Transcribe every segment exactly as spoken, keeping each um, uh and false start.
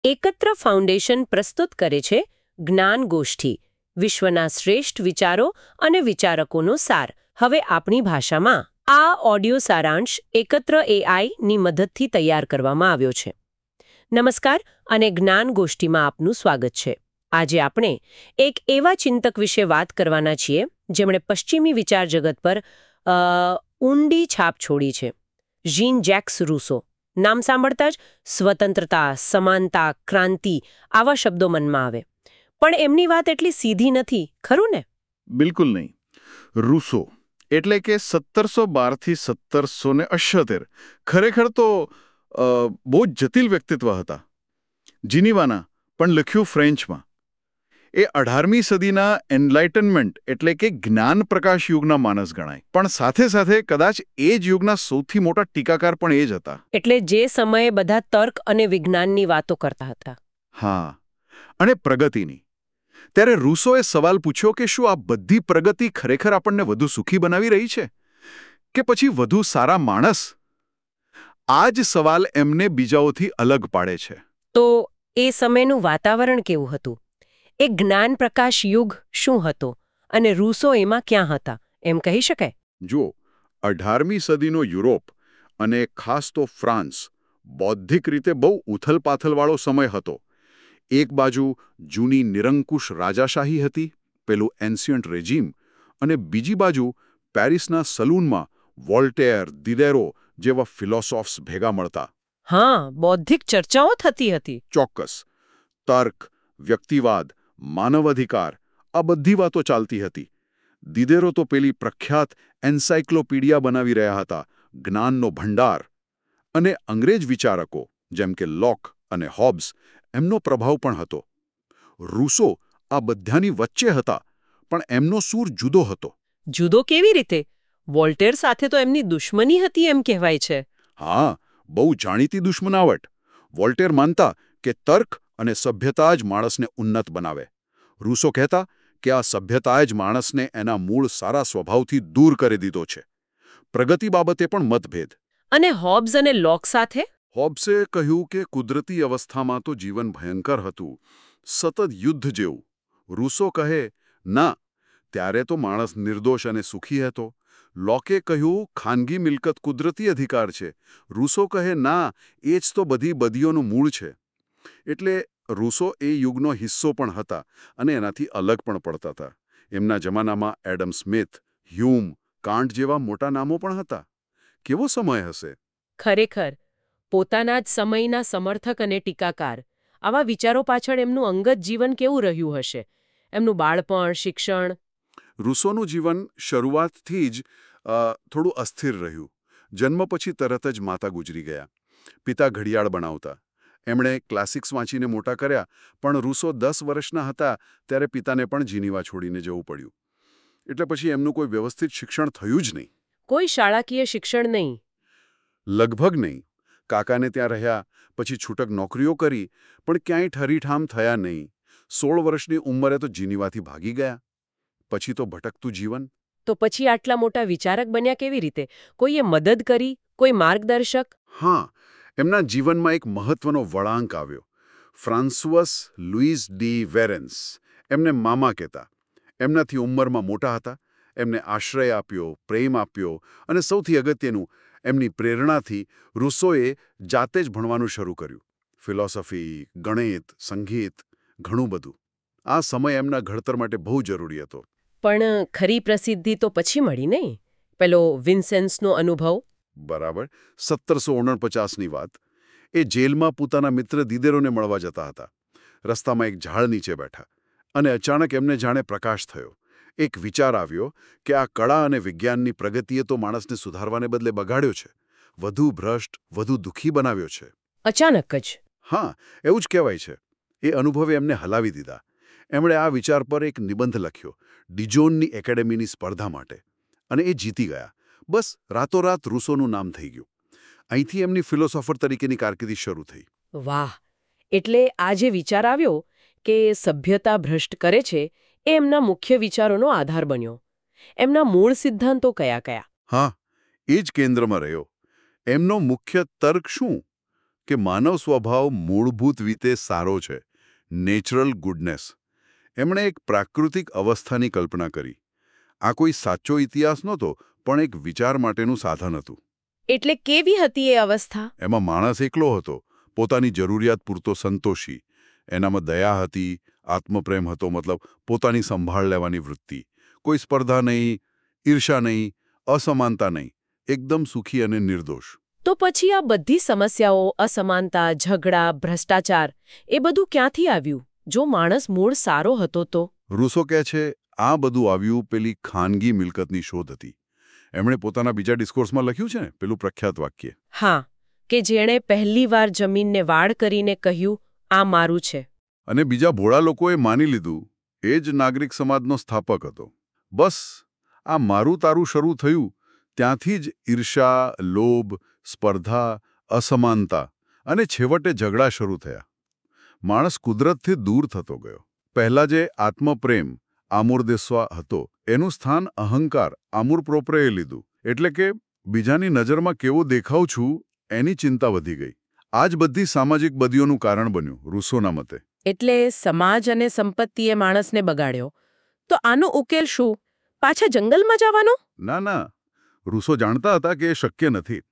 એકત્ર ફાઉન્ડેશન પ્રસ્તુત કરે છે જ્ઞાન ગોષ્ઠી, વિશ્વના શ્રેષ્ઠ વિચારો અને વિચારકોનો સાર. હવે આપણી ભાષામાં આ ઓડિયો સારાંશ એકત્ર એઆઈની મદદથી તૈયાર કરવામાં આવ્યો છે. નમસ્કાર અને જ્ઞાન ગોષ્ઠીમાં આપનું સ્વાગત છે. આજે આપણે એક એવા ચિંતક વિશે વાત કરવાના છીએ જેમણે પશ્ચિમી વિચાર જગત પર અ, ઊંડી છાપ છોડી છે. Jean Jacques Rousseau. નામ સાંભળતા જ સ્વતંત્રતા, સમાનતા, ક્રાંતિ આવા શબ્દો મનમાં આવે. પણ એમની વાત એટલી સીધી નથી, ખરું ને? બિલકુલ નહીં. રૂસો એટલે કે સત્તરસો બારથી સત્તરસો ને અઠ્યોતેર ખરેખર તો અ, બહુ જ જટિલ વ્યક્તિત્વ હતા. જીનીવાના, પણ લખ્યું ફ્રેન્ચમાં. એ અઢારમી સદીના એનલાઇટનમેન્ટ એટલે કે જ્ઞાન પ્રકાશ યુગના માણસ ગણાય. પણ સાથે સાથે કદાચ એ જ યુગના સૌથી મોટા ટીકાકાર પણ એ જ હતા. એટલે જે સમયે બધા તર્ક અને વિજ્ઞાનની વાતો કરતા હતા. હા, અને પ્રગતિની. ત્યારે રૂસોએ સવાલ પૂછ્યો કે શું આ બધી પ્રગતિ ખરેખર આપણને વધુ સુખી બનાવી રહી છે કે પછી વધુ સારા માણસ? આ જ સવાલ એમને બીજાઓથી અલગ પાડે છે. તો એ સમયનું વાતાવરણ કેવું હતું? એ જ્ઞાન પ્રકાશ યુગ શું હતો અને રૂસો એમાં ક્યાં હતા, એમ કહી શકાય? જુઓ, અઢારમી સદીનો યુરોપ અને ખાસ તો ફ્રાન્સ બૌદ્ધિક રીતે બહુ ઉથલપાથલવાળો સમય હતો. એક બાજુ જૂની નિરંકુશ રાજાશાહી હતી, પેલું એન્શિયન્ટ રેજીમ, અને બીજી બાજુ પેરિસના સલૂનમાં વોલ્ટેર, દિડેરો જેવા ફિલોસોફ્સ ભેગા મળતા. હા, બૌદ્ધિક ચર્ચાઓ થતી હતી. ચોક્કસ. તર્ક, વ્યક્તિવાદ, માનવ અધિકાર, આ બધી વાતો ચાલતી હતી. દિડેરો તો પેલી પ્રખ્યાત એન્સાઇક્લોપીડિયા બનાવી રહ્યા હતા, જ્ઞાનનો ભંડાર. અને અંગ્રેજ વિચારકો જેમ કે લોક અને હોબ્સ, એમનો પ્રભાવ પણ હતો. રૂસો આ બધાની વચ્ચે હતા, પણ એમનો સૂર જુદો હતો. જુદો કેવી રીતે? વોલ્ટેર સાથે તો એમની દુશ્મની હતી એમ કહેવાય છે. હા, બહુ જાણીતી દુશ્મનાવટ. વોલ્ટેર માનતા કે તર્ક અને સભ્યતા જ માણસને ઉન્નત બનાવે. રૂસો કહેતા કે આ સભ્યતાએ જ માણસને એના મૂળ સારા સ્વભાવથી દૂર કરી દીધો છે. પ્રગતિ બાબતે પણ મતભેદ. અને હોબ્સ અને લોક સાથે? હોબ્સે કહ્યું કે કુદરતી અવસ્થામાં તો જીવન ભયંકર હતું, સતત યુદ્ધ જેવું. રૂસો કહે, ના, ત્યારે તો માણસ નિર્દોષ અને સુખી હતો. લોકે કહ્યું, ખાનગી મિલકત કુદરતી અધિકાર છે. રૂસો કહે, ના, એ જ તો બધી બદીઓનું મૂળ છે. એટલે રૂસો એ યુગનો હિસ્સો પણ હતા અને એનાથી અલગ પણ પડતા હતા. એમના જમાનામાં એડમ સ્મિથ, હ્યુમ, કાન્ટ જેવા મોટા નામો પણ હતા. કેવો સમય હશે! ખરેખર, પોતાના જ સમયના સમર્થક અને ટીકાકાર. આવા વિચારો પાછળ એમનું અંગત જીવન કેવું રહ્યું હશે? એમનું બાળપણ, શિક્ષણ? રૂસોનું જીવન શરૂઆતથી જ અ, થોડું અસ્થિર રહ્યું. જન્મ પછી તરત જ માતા ગુજરી ગયા. પિતા ઘડિયાળ બનાવતા. એમણે ક્લાસિક્સ વાંચીને મોટા કર્યા, પણ રૂસો દસ વર્ષના હતા ત્યારે પિતાને પણ જીનીવા છોડીને જવું પડ્યું. એટલે પછી એમનું કોઈ વ્યવસ્થિત શિક્ષણ થયું જ નહીં. કોઈ શાળાકીય શિક્ષણ નહીં? લગભગ નહીં. કાકાને ત્યાં રહ્યા, પછી છૂટક નોકરીઓ કરી, પણ ક્યાંય ઠરીઠામ થયા નહીં. સોળ વર્ષની ઉંમરે તો જીનીવાથી ભાગી ગયા. પછી તો ભટકતું જીવન. તો પછી આટલા મોટા વિચારક બન્યા કેવી રીતે? કોઈએ મદદ કરી? કોઈ માર્ગદર્શક? હા, એમના જીવનમાં એક મહત્વનો વળાંક આવ્યો. ફ્રાન્સુઅસ લુઈસ ડી વેરેન્સ, એમને મામા કહેતા. એમનાથી ઉંમરમાં મોટા હતા. એમને આશ્રય આપ્યો, પ્રેમ આપ્યો, અને સૌથી અગત્યનું, એમની પ્રેરણાથી રૂસોએ જાતે જ ભણવાનું શરૂ કર્યું. ફિલોસોફી, ગણિત, સંગીત, ઘણું બધું. આ સમય એમના ઘડતર માટે બહુ જરૂરી હતો. પણ ખરી પ્રસિદ્ધિ તો પછી મળી નહીં? પેલો વિન્સેન્સનો અનુભવ? બરાબર. સત્તરસો ઓગણપચાસની વાત. એ જેલમાં પોતાના મિત્ર દિદેરોને મળવા જતા હતા. રસ્તામાં એક ઝાડ નીચે બેઠા, અને અચાનક એમને જાણે પ્રકાશ થયો. એક વિચાર આવ્યો કે આ કળા અને વિજ્ઞાનની પ્રગતિએ તો માણસને સુધારવાને બદલે બગાડ્યો છે, વધુ ભ્રષ્ટ, વધુ દુઃખી બનાવ્યો છે. અચાનક જ? હા, એવું જ કહેવાય છે. એ અનુભવે એમને હલાવી દીધા. એમણે આ વિચાર પર એક નિબંધ લખ્યો, ડિજોનની એકેડેમીની સ્પર્ધા માટે, અને એ જીતી ગયા. બસ રાતોરાત રૂસોનું નામ થઈ ગયું. અહીંથી એમની ફિલોસોફર તરીકેની કારકિર્દી શરૂ થઈ. વાહ! એટલે આ જે વિચાર આવ્યો કે સભ્યતા ભ્રષ્ટ કરે છે, એ એમના મુખ્ય વિચારોનો આધાર બન્યો. એમના મૂળ સિદ્ધાંતો કયા કયા? હા, એ જ કેન્દ્રમાં રહ્યો. એમનો મુખ્ય તર્ક શું? કે માનવ સ્વભાવ મૂળભૂત રીતે સારો છે, નેચરલ ગુડનેસ. એમણે એક પ્રાકૃતિક અવસ્થાની કલ્પના કરી. આ કોઈ સાચો ઇતિહાસ નહોતો, પણ એક વિચાર માટેનું સાધન હતું. એટલે કેવી હતી એ અવસ્થા? એમાં માણસ એકલો હતો, પોતાની જરૂરિયાત પૂરતો સંતોષી. એનામાં દયા હતી, આત્મપ્રેમ હતો, મતલબ પોતાની સંભાળ લેવાની વૃત્તિ. કોઈ સ્પર્ધા નહીં, ઈર્ષા નહીં, અસમાનતા નહીં, એકદમ સુખી અને નિર્દોષ. તો પછી આ બધી સમસ્યાઓ, અસમાનતા, ઝઘડા, ભ્રષ્ટાચાર એ બધું ક્યાંથી આવ્યું? જો માણસ મૂળ સારો હતો તો? રૂસો કહે છે આ બધું આવ્યું પેલી ખાનગી મિલકતની શોધ હતી. એમણે પોતાના બીજા ડિસ્કોર્સમાં લખ્યું છે ને, પેલું પ્રખ્યાત વાક્ય. હા, કે જેણે પહેલીવાર જમીનને વાડ કરીને કહ્યું, આ મારું છે. અને બીજા ભોળા લોકોએ માની લીધું એ જ નાગરિક સમાજનો સ્થાપક હતો. બસ આ મારું તારું શરૂ થયું ત્યાંથી જ ઈર્ષા, લોભ, સ્પર્ધા, અસમાનતા અને છેવટે ઝઘડા શરૂ થયા. માણસ કુદરતથી દૂર થતો ગયો. પહેલા જે આત્મપ્રેમ, આમૂર્દેસ્વા હતો, એનું સ્થાન અહંકાર, આમૂર પ્રોપરેએ લીધું. એટલે કે બીજાની નજરમાં કેવો દેખાઉં છું એની ચિંતા વધી ગઈ. આ જ બધી સામાજિક બદીઓનું કારણ બન્યું, રૂસોના મતે. એટલે સમાજ અને સંપત્તિએ માણસને બગાડ્યો. તો આનો ઉકેલ શું? પાછા જંગલમાં જવાનો? ના ના, રૂસો જાણતા હતા કે એ શક્ય નથી.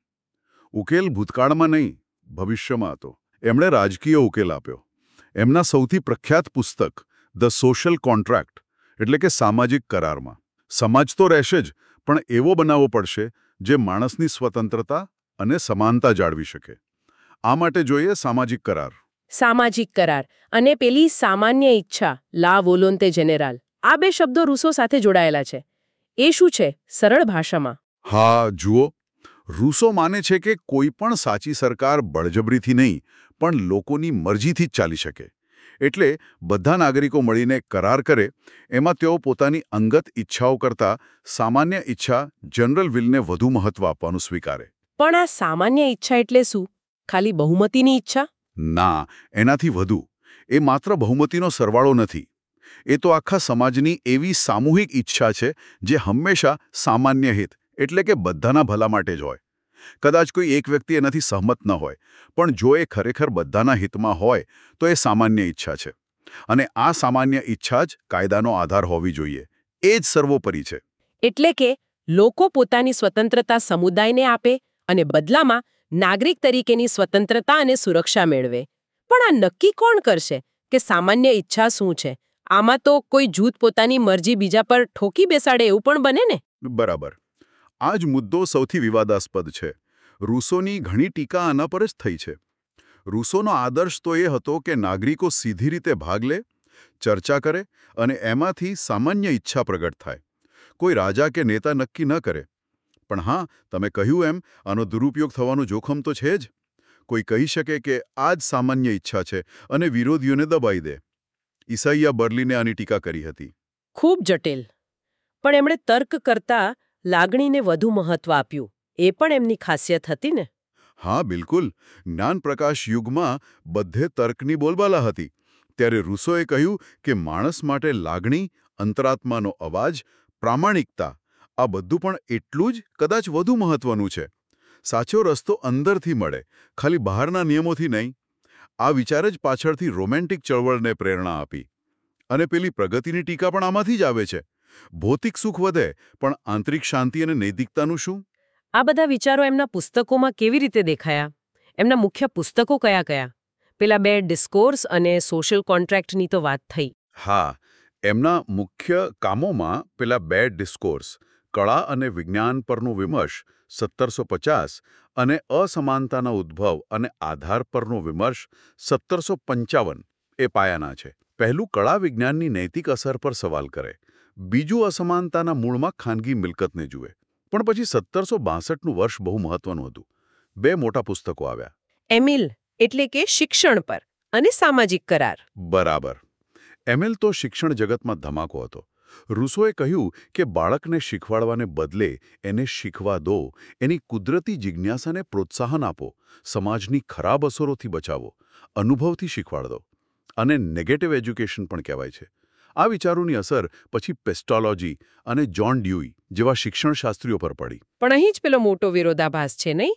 ઉકેલ ભૂતકાળમાં નહીં, ભવિષ્યમાં હતો. એમણે રાજકીય ઉકેલ આપ્યો. એમના સૌથી પ્રખ્યાત પુસ્તક ધ સોશિયલ કોન્ટ્રાક્ટ, એટલે કે સામાજિક કરારમાં. સમાજ તો રહેશે જ, પણ એવો બનાવવો પડશે જે માણસની સ્વતંત્રતા અને સમાનતા જાળવી શકે. આ માટે જોઈએ સામાજિક કરાર. સામાજિક કરાર અને પેલી સામાન્ય ઈચ્છા, લા વોલોન્તે જેનેરાલ, આ બે શબ્દો રૂસો સાથે જોડાયેલા છે. એ શું છે સરળ ભાષામાં? હા જુઓ, રૂસો માને છે કે કોઈ પણ સાચી સરકાર બળજબરીથી નહીં, પણ લોકોની મરજીથી જ ચાલી શકે. એટલે બધા નાગરિકો મળીને કરાર કરે, એમાં તેઓ પોતાની અંગત ઈચ્છાઓ કરતાં સામાન્ય ઈચ્છા, જનરલ વિલને વધુ મહત્વ આપવાનું સ્વીકારે. પણ આ સામાન્ય ઈચ્છા એટલે શું? ખાલી બહુમતીની ઈચ્છા? ના, એનાથી વધુ. એ માત્ર બહુમતીનો સરવાળો નથી. એ તો આખા સમાજની એવી સામૂહિક ઈચ્છા છે જે હંમેશા સામાન્ય હિત, એટલે કે બધાના ભલા માટે જ હોય. કદાચ કોઈ એક વ્યક્તિ એનાથી સહમત ન હોય, પણ જો એ ખરેખર બધાના હિતમાં હોય તો એ સામાન્ય ઈચ્છા છે. અને આ સામાન્ય ઈચ્છા જ કાયદાનો આધાર હોવી જોઈએ. એ જ સર્વોપરી છે. એટલે કે લોકો પોતાની સ્વતંત્રતા સમુદાયને આપે અને બદલામાં નાગરિક તરીકેની સ્વતંત્રતા અને સુરક્ષા મેળવે. પણ આ નક્કી કોણ કરશે કે સામાન્ય ઈચ્છા શું છે? આમાં તો કોઈ જૂથ પોતાની મરજી બીજા પર ઠોકી બેસાડે એવું પણ બને ને? બરાબર. આ જ મુદ્દો સૌથી વિવાદાસ્પદ છે. રૂસોની ઘણી ટીકા આના પર જ થઈ છે. રૂસોનો આદર્શ તો એ હતો કે નાગરિકો સીધી રીતે ભાગ લે, ચર્ચા કરે અને એમાંથી સામાન્ય ઈચ્છા પ્રગટ થાય. કોઈ રાજા કે નેતા નક્કી ન કરે. પણ હા, તમે કહ્યું એમ આનો દુરુપયોગ થવાનું જોખમ તો છે જ. કોઈ કહી શકે કે આ જ સામાન્ય ઈચ્છા છે અને વિરોધીઓને દબાઈ દે. ઈસાઈયા બર્લિને આની ટીકા કરી હતી. ખૂબ જટિલ. પણ એમણે તર્ક કરતા લાગણીને વધુ મહત્વ આપ્યું. એ પણ એમની ખાસિયત હતી ને? હા બિલકુલ. જ્ઞાન પ્રકાશ યુગમાં બધે તર્કની બોલબાલા હતી. ત્યારે રૂસોએ કહ્યું કે માણસ માટે લાગણી, અંતરાત્માનો અવાજ, પ્રામાણિકતા, આ બધું પણ એટલું જ, કદાચ વધુ મહત્વનું છે. સાચો રસ્તો અંદરથી મળે, ખાલી બહારના નિયમોથી નહીં. આ વિચાર જ પાછળથી રોમેન્ટિક ચળવળને પ્રેરણા આપી. અને પેલી પ્રગતિની ટીકા પણ આમાંથી જ આવે છે. ભૌતિક સુખ વધે, પણ આંતરિક શાંતિ અને નૈતિકતાનું શું? આ બધા વિચારો એમના પુસ્તકોમાં કેવી રીતે દેખાયા? એમના મુખ્ય પુસ્તકો કયા કયા? પેલા બે ડિસ્કોર્સ અને સોશિયલ કોન્ટ્રાક્ટની તો વાત થઈ. હા, એમના મુખ્ય કામોમાં પેલા બે ડિસ્કોર્સ, કળા અને વિજ્ઞાન પરનો વિમર્શ સત્તરસો પચાસ અને અસમાનતાના ઉદ્ભવ અને આધાર પરનો વિમર્શ સત્તરસો પંચાવન એ પાયાના છે. પહેલું કળા વિજ્ઞાનની નૈતિક અસર પર સવાલ કરે, બીજું અસમાનતાના મૂળમાં ખાનગી મિલકતને જુએ. પણ પછી સત્તરસો બાસઠનું વર્ષ બહુ મહત્વનું હતું. બે મોટા પુસ્તકો આવ્યા. એમિલ એટલે કે શિક્ષણ પર અને સામાજિક કરાર. બરાબર. એમિલ તો શિક્ષણ જગતમાં ધમાકો હતો. રૂસોએ કહ્યું કે બાળકને શીખવાડવાને બદલે એને શીખવા દો, એની કુદરતી જિજ્ઞાસાને પ્રોત્સાહન આપો, સમાજની ખરાબ અસરોથી બચાવો, અનુભવથી શીખવાડ દો. અને નેગેટિવ એજ્યુકેશન પણ કહેવાય છે. આ વિચારોની અસર પછી પેસ્ટોલોજી અને જ્હોન ડ્યુઈ જેવા શિક્ષણશાસ્ત્રીઓ પર પડી. પણ અહીં જ પેલો મોટો વિરોધાભાસ છે નહીં?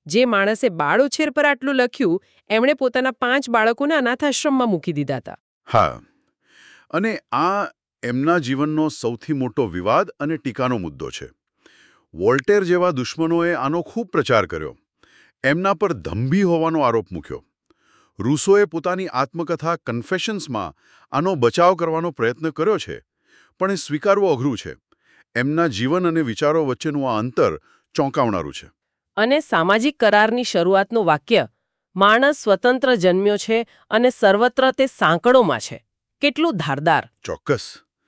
જે માણસે બાળ ઉછેર પર આટલું લખ્યું એમણે પોતાના પાંચ બાળકોને અનાથાશ્રમમાં મૂકી દીધા હતા. હા, અને આ એમના જીવનનો સૌથી મોટો વિવાદ અને ટીકાનો મુદ્દો છે. વોલ્ટેર જેવા દુશ્મનોએ આનો ખૂબ પ્રચાર કર્યો. એમના પર ધંભી હોવાનો આરોપ મૂક્યો. રૂસોએ પોતાની આત્મકથા કન્ફેશન્સમાં આનો બચાવ કરવાનો પ્રયત્ન કર્યો છે, પણ એ સ્વીકારવું અઘરું છે. એમના જીવન અને વિચારો વચ્ચેનું આ અંતર ચોંકાવનારું છે. અને સામાજિક કરારની શરૂઆતનું વાક્ય, માણસ સ્વતંત્ર જન્મ્યો છે અને સર્વત્ર તે સાંકળોમાં છે, કેટલું ધારદાર. ચોક્કસ.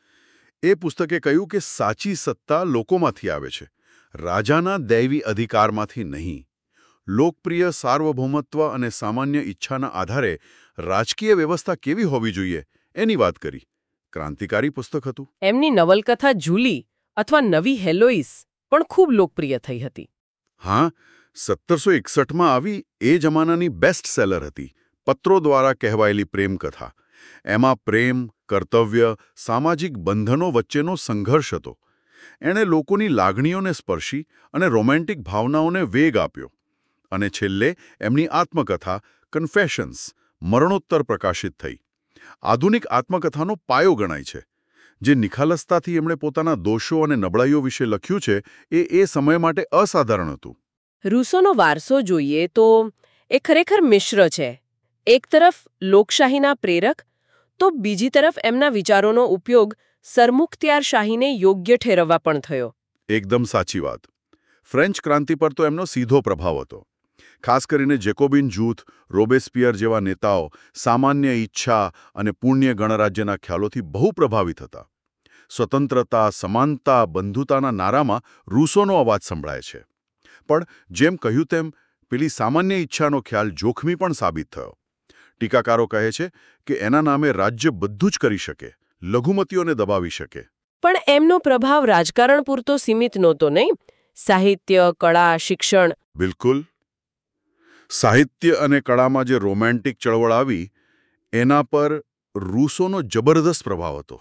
એ પુસ્તકે કહ્યું કે સાચી સત્તા લોકોમાંથી આવે છે, રાજાના દૈવી અધિકારમાંથી નહીં. લોકપ્રિય સાર્વભૌમત્વ અને સામાન્ય ઈચ્છાના આધારે રાજકીય વ્યવસ્થા કેવી હોવી જોઈએ એની વાત કરી. ક્રાંતિકારી પુસ્તક હતું. એમની નવલકથા જૂલી અથવા નવી હેલોઇસ પણ ખૂબ લોકપ્રિય થઈ હતી. હા, સત્તરસો એકસઠમાં આવી એ જમાનાની બેસ્ટ સેલર હતી. પત્રો દ્વારા કહેવાયેલી પ્રેમકથા. એમાં પ્રેમ, કર્તવ્ય, સામાજિક બંધનો વચ્ચેનો સંઘર્ષ હતો. એણે લોકોની લાગણીઓને સ્પર્શી અને રોમેન્ટિક ભાવનાઓને વેગ આપ્યો. અને છેલ્લે એમની આત્મકથા કન્ફેશન્સ મરણોત્તર પ્રકાશિત થઈ. આધુનિક આત્મકથાનો પાયો ગણાય છે. જે નિખાલસતાથી એમણે પોતાના દોષો અને નબળાઈઓ વિશે લખ્યું છે એ એ સમય માટે અસાધારણ હતું. રૂસોનો વારસો જોઈએ તો એ ખરેખર મિશ્ર છે. એક તરફ લોકશાહીના પ્રેરક, તો બીજી તરફ એમના વિચારોનો ઉપયોગ સરમુખત્યારશાહીને યોગ્ય ઠેરવવા પણ થયો. એકદમ સાચી વાત. ફ્રેન્ચ ક્રાંતિ પર તો એમનો સીધો પ્રભાવ હતો. ખાસ કરીને જેકોબિન જૂથ, રોબેસ્પિયર જેવા નેતાઓ સામાન્ય ઈચ્છા અને પુણ્ય ગણરાજ્યના ખ્યાલોથી બહુ પ્રભાવિત હતા. સ્વતંત્રતા, સમાનતા, બંધુતાના નારામાં રૂસોનો અવાજ સંભળાય છે. પણ જેમ કહ્યું તેમ પેલી સામાન્ય ઈચ્છાનો ખ્યાલ જોખમી પણ સાબિત થયો. ટીકાકારો કહે છે કે એના નામે રાજ્ય બધું જ કરી શકે, લઘુમતીઓને દબાવી શકે. પણ એમનો પ્રભાવ રાજકારણ પૂરતો સીમિત નહોતો, નહીં? સાહિત્ય, કળા, શિક્ષણ. બિલકુલ. સાહિત્ય અને કળામાં જે રોમેન્ટિક ચળવળ આવી એના પર રૂસોનો જબરદસ્ત પ્રભાવ હતો.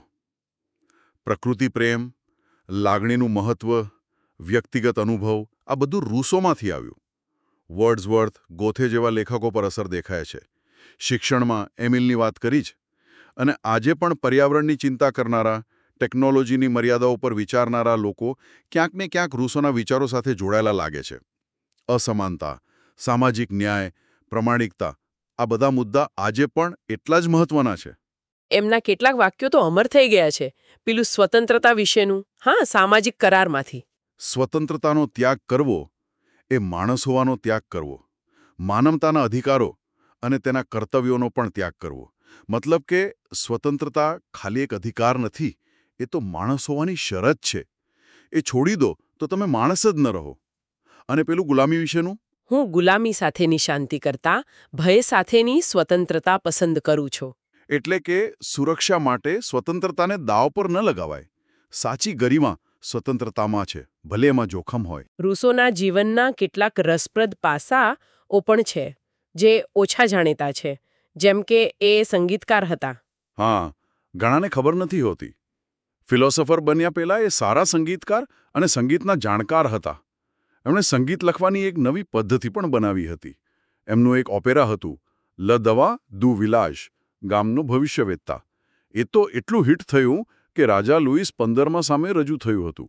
પ્રકૃતિ પ્રેમ, લાગણીનું મહત્વ, વ્યક્તિગત અનુભવ આ બધું રૂસોમાંથી આવ્યું. વર્ડ્સવર્થ, ગોથે જેવા લેખકો પર અસર દેખાય છે. શિક્ષણમાં એમિલની વાત કરી જ. અને આજે પણ પર્યાવરણની ચિંતા કરનારા, ટેકનોલોજીની મર્યાદાઓ પર વિચારનારા લોકો ક્યાંક ને ક્યાંક રૂસોના વિચારો સાથે જોડાયેલા લાગે છે. અસમાનતા, સામાજિક ન્યાય, પ્રમાણિકતા આ બધા મુદ્દા આજે પણ એટલા જ મહત્વના છે. એમના કેટલાક વાક્યો તો અમર થઈ ગયા છે. પેલું સ્વતંત્રતા વિશેનું, હા, સામાજિક કરારમાંથી. સ્વતંત્રતાનો ત્યાગ કરવો એ માણસ હોવાનો ત્યાગ કરવો, માનવતાના અધિકારો અને તેના કર્તવ્યોનો પણ ત્યાગ કરવો. મતલબ કે સ્વતંત્રતા ખાલી એક અધિકાર નથી, એ તો માણસ હોવાની શરત છે. એ છોડી દો તો તમે માણસ જ ન રહો. અને પેલું ગુલામી વિશેનું, હું ગુલામી સાથેની શાંતિ કરતા ભય સાથેની સ્વતંત્રતા પસંદ કરું છું. એટલે કે સુરક્ષા માટે સ્વતંત્રતાને દાવ પર ન લગાવાય. સાચી ગરિમા સ્વતંત્રતામાં છે, ભલે એમાં જોખમ હોય. રૂસોના જીવનના કેટલાક રસપ્રદ પાસાઓ પણ છે જે ઓછા જાણીતા છે. જેમ કે એ સંગીતકાર હતા. હા, ઘણાને ખબર નથી હોતી. ફિલોસોફર બન્યા પહેલા એ સારા સંગીતકાર અને સંગીતના જાણકાર હતા. એમણે સંગીત લખવાની એક નવી પદ્ધતિ પણ બનાવી હતી. એમનું એક ઓપેરા હતું, લ દવા દુ વિલાસ, ગામનો ભવિષ્યવેત્તા. એ તો એટલું હિટ થયું કે રાજા લુઈસ પંદરમા સામે રજૂ થયું હતું.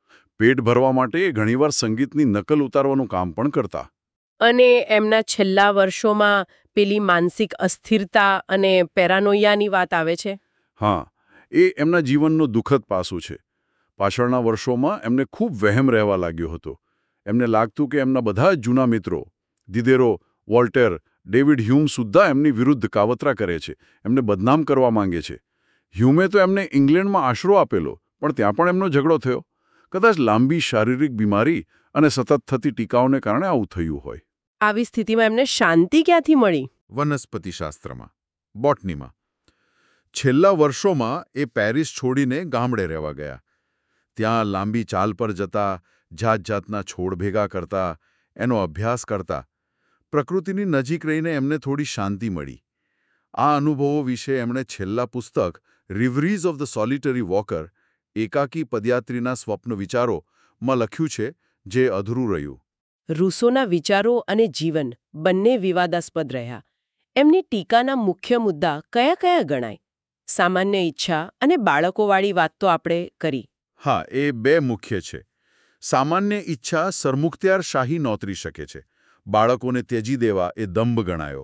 પેટ ભરવા માટે એ ઘણીવાર સંગીતની નકલ ઉતારવાનું કામ પણ કરતા. અને એમના છેલ્લા વર્ષોમાં પેલી માનસિક અસ્થિરતા અને પેરાનોયાની વાત આવે છે. હા, એ એમના જીવનનો દુઃખદ પાસું છે. પાછળના વર્ષોમાં એમને ખૂબ વહેમ રહેવા લાગ્યો હતો. એમને લાગતું કે એમના બધા જ જૂના મિત્રો, દિદેરો, વોલ્ટેર, ડેવિડ હ્યુમ સુદ્ધા એમની વિરુદ્ધ કાવતરા કરે છે, એમને બદનામ કરવા માંગે છે. હ્યુમે તો એમને ઇંગ્લેન્ડમાં આશરો આપેલો, પણ ત્યાં પણ એમનો ઝઘડો થયો. કદાચ લાંબી શારીરિક બીમારી અને સતત થતી ટીકાઓને કારણે આવું થયું હોય. આવી સ્થિતિમાં એમને શાંતિ ક્યાંથી મળી? વનસ્પતિશાસ્ત્રમાં, બોટનીમાં. છેલ્લા વર્ષોમાં એ પેરિસ છોડીને ગામડે રહેવા ગયા. ત્યાં લાંબી ચાલ પર જતા, જાત જાતના છોડ ભેગા કરતા, એનો અભ્યાસ કરતા. પ્રકૃતિની નજીક રહીને એમને થોડી શાંતિ મળી. આ અનુભવો વિશે એમણે છેલ્લા પુસ્તક Reveries of the Solitary Walker, એકાકી પદયાત્રીના સ્વપ્ન વિચારો માં લખ્યું છે, જે અધૂરું રહ્યું. રૂસોના વિચારો અને જીવન બંને વિવાદાસ્પદ રહ્યા. એમની ટીકાના મુખ્ય મુદ્દા કયા કયા ગણાય? સામાન્ય ઈચ્છા અને બાળકોવાળી વાત તો આપણે કરી. હા, એ બે મુખ્ય છે. સામાન્ય ઈચ્છા સરમુખત્યાર શાહી નોતરી શકે છે. બાળકોને ત્યજી દેવા એ દંભ ગણાયો.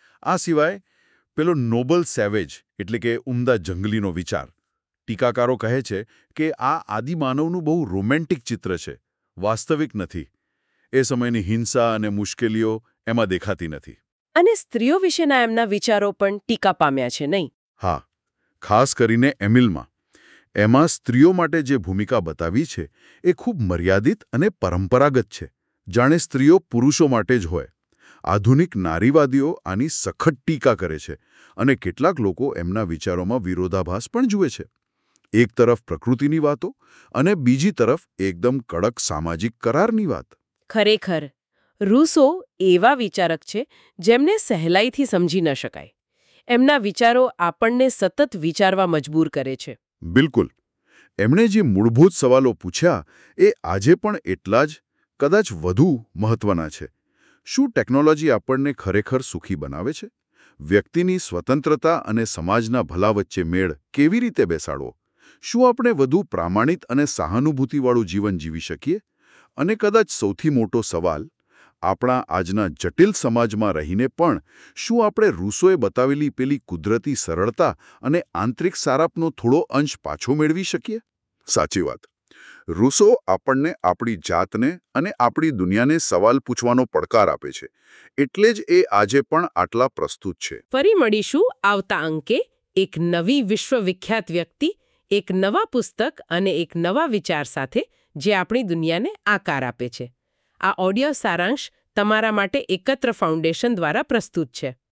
આ સિવાય પેલો નોબલ સેવેજ એટલે કે ઉમદા જંગલીનો વિચાર. ટીકાકારો કહે છે કે આ આદિમાનવનું બહુ રોમેન્ટિક ચિત્ર છે, વાસ્તવિક નથી. એ સમયની હિંસા અને મુશ્કેલીઓ એમાં દેખાતી નથી. અને સ્ત્રીઓ વિશેના એમના વિચારો પણ ટીકા પામ્યા છે, નહીં? હા, ખાસ કરીને એમિલમાં. એમાં સ્ત્રીઓ માટે જે ભૂમિકા બતાવી છે એ ખૂબ મર્યાદિત અને પરંપરાગત છે, જાણે સ્ત્રીઓ પુરુષો માટે જ હોય. આધુનિક નારીવાદીઓ આની સખત ટીકા કરે છે અને કેટલાક લોકો એમના વિચારોમાં વિરોધાભાસ પણ જુએ છે. એક તરફ પ્રકૃતિની વાતો અને બીજી તરફ એકદમ કડક સામાજિક કરારની વાત. ખરેખર રૂસો એવા વિચારક છે જેમને સહેલાઈથી સમજી ન શકાય. એમના વિચારો આપણને સતત વિચારવા મજબૂર કરે છે. બિલકુલ. એમણે જે મૂળભૂત સવાલો પૂછ્યા એ આજે પણ એટલા જ, કદાચ વધુ મહત્વના છે. શું ટેકનોલોજી આપણને ખરેખર સુખી બનાવે છે? વ્યક્તિની સ્વતંત્રતા અને સમાજના ભલા વચ્ચે મેળ કેવી રીતે બેસાડવો? શું આપણે વધુ પ્રામાણિક અને સહાનુભૂતિવાળું જીવન જીવી શકીએ? અને કદાચ સૌથી મોટો સવાલ, આપણા આજના જટિલ સમાજમાં રહીને પણ શું આપણે રૂસોએ બતાવેલી પેલી કુદરતી સરળતા અને આંતરિક સારાપનો થોડો અંશ પાછો મેળવી શકીએ? સાચી વાત. રૂસો આપણને આપણી જાતને અને આપણી દુનિયાને સવાલ પૂછવાનો પડકાર આપે છે. એટલે જ એ આજે પણ આટલા પ્રસ્તુત છે. ફરી મળીશું આવતા અંકે એક નવી વિશ્વવિખ્યાત વ્યક્તિ, એક નવા પુસ્તક અને એક નવા વિચાર સાથે જે આપણી દુનિયાને આકાર આપે છે. આ ઓડિયો સારાંશ તમારા માટે એકત્ર ફાઉન્ડેશન દ્વારા પ્રસ્તુત છે.